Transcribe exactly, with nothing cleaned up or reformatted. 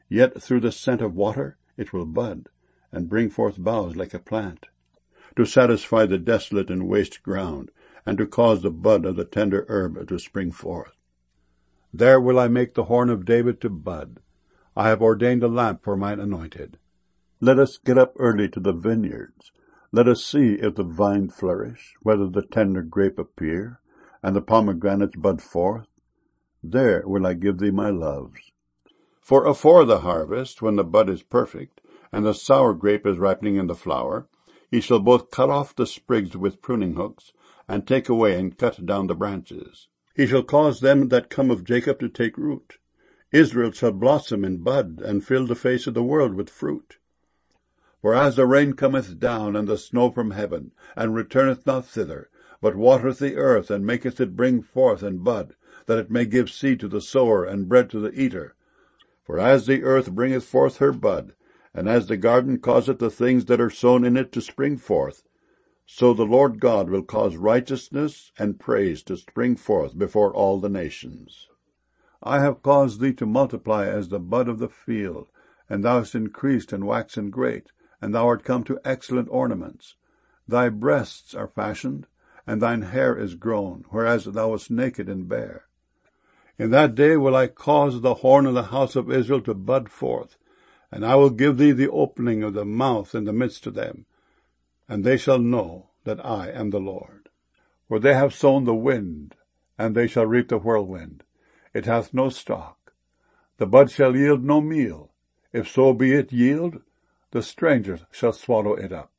Yet through the scent of water it will bud, and bring forth boughs like a plant, to satisfy the desolate and waste ground, and to cause the bud of the tender herb to spring forth. There will I make the horn of David to bud. I have ordained a lamp for mine anointed. Let us get up early to the vineyards. Let us see if the vine flourish, whether the tender grape appear, and the pomegranates bud forth. There will I give thee my loves. For afore the harvest, when the bud is perfect, and the sour grape is ripening in the flower, he shall both cut off the sprigs with pruning hooks, and take away and cut down the branches. He shall cause them that come of Jacob to take root. Israel shall blossom and bud, and fill the face of the world with fruit. For as the rain cometh down, and the snow from heaven, and returneth not thither, but watereth the earth, and maketh it bring forth and bud, that it may give seed to the sower, and bread to the eater. For as the earth bringeth forth her bud, and as the garden causeth the things that are sown in it to spring forth, so the Lord God will cause righteousness and praise to spring forth before all the nations. I have caused thee to multiply as the bud of the field, and thou hast increased and waxen great, and thou art come to excellent ornaments. Thy breasts are fashioned, and thine hair is grown, whereas thou wast naked and bare. In that day will I cause the horn of the house of Israel to bud forth, and I will give thee the opening of the mouth in the midst of them, and they shall know that I am the Lord. For they have sown the wind, and they shall reap the whirlwind. It hath no stalk. The bud shall yield no meal. If so be it yield, the strangers shall swallow it up.